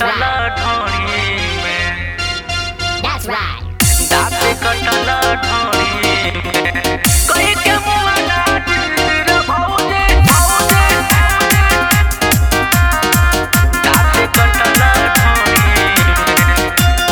कटला ढोरी में That's right. दाँत कटला ढोरी में कोई के मुआ लाज रे भौजे भौजे दाँत कटला ढोरी में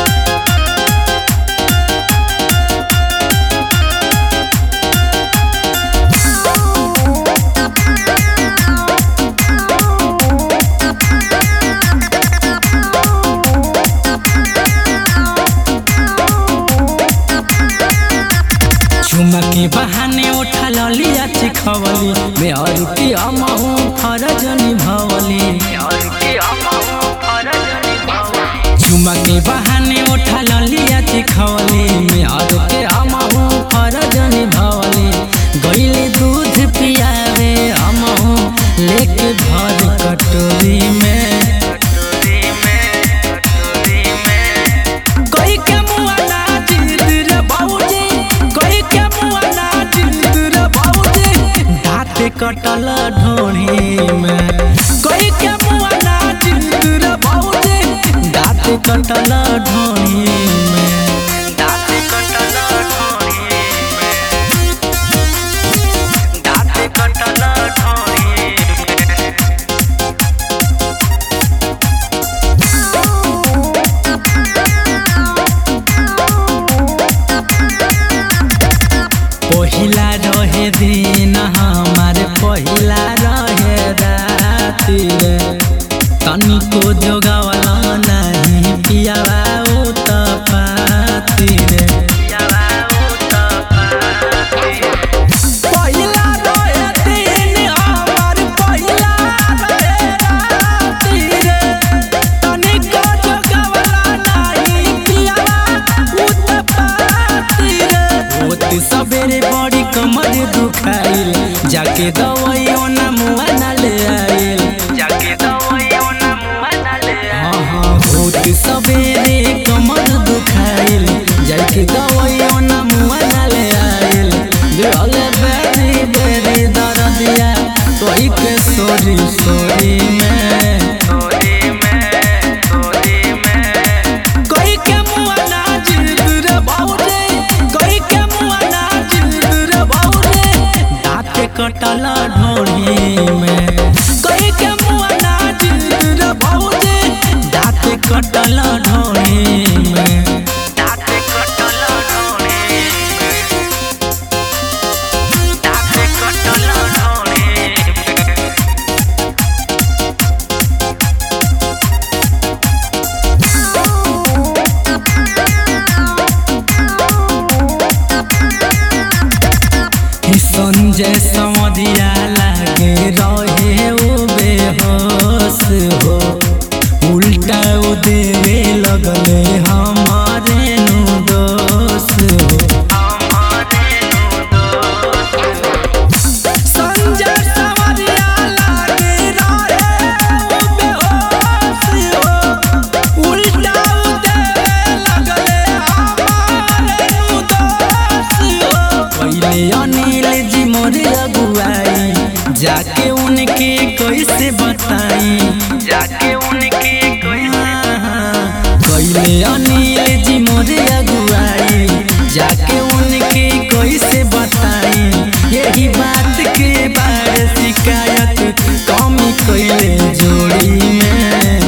चुमा के बहाने उठा लिया चिखवली मैं और की अमहू फरज निभवली और की अमहू फरज निभवली चुमा के बहाने उठा लिया चिखवली मैं और के अमहू फरज निभवली गईले दूध पियावे अमहू लेके भर कटोरी में कोई के मुआ ना जिद रे बाबूजी कोई के मुआ ना जिद रे बाबूजी दाँत कटल ढोरी में कोई के मुआ ना जिद रे बाबूजी दाँत कटल ढोरी में दाँत कटला ढोरी में दाँत कटला ढोरी में पहिला रहे दिन हमारे पहिला रहे राती रे तनिको जोगावला नहीं पियावा उत पाती रे पहिला रहे दिन हमारे पहिला रहे राती रे तनिको जोगावला नहीं पियावा उत पाती रे होत सबेरे बड़ी कमर दुखाइल जाके दवाइयों ना मुआ ना ले आइल जाके दवाइयों ना मुआ ना ले हाँ हाँ होत सबेरे कमर दुखाइल जाके दवाइयों ना मुआ ना ले आइल दिल बेरी बेरी दर्दिया तोई के सोरी सोरी में कोई के मुआ ना जिद रे बाबूजी कोई के मुआ ना जिद रे बाबूजी दाँत कटल ढोरी में कोई के मुआ ना जिद रे बाबूजी दाँत कटल ढोरी में दाँत कटला ढोरी में दाँत कटला ढोरी में संजय समधिया लागे रहे उ बेहोश हो उल्टा उ देवे लगले हमारे नु दोष हो संजय समधिया लागे रहे उ बेहोश हो उल्टा उ देवे लगले हमारे नु दोष हो पहले अनिल जी मोरे अगुआई जाके उनके कैसे बताई जाके उनके कोई कैले अनिल जी मोरे अगुआई जाके उनके कैसे बताई यही बात के बारे शिकायत कमी कैले जोड़ी में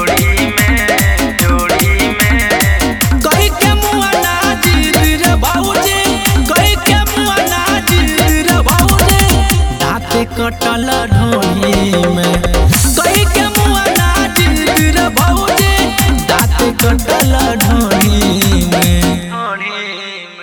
कोई के मुआ ना जिद रे बाबूजी कोई के मुआ ना जिद रे बाबूजी दाँत कटल ढोरी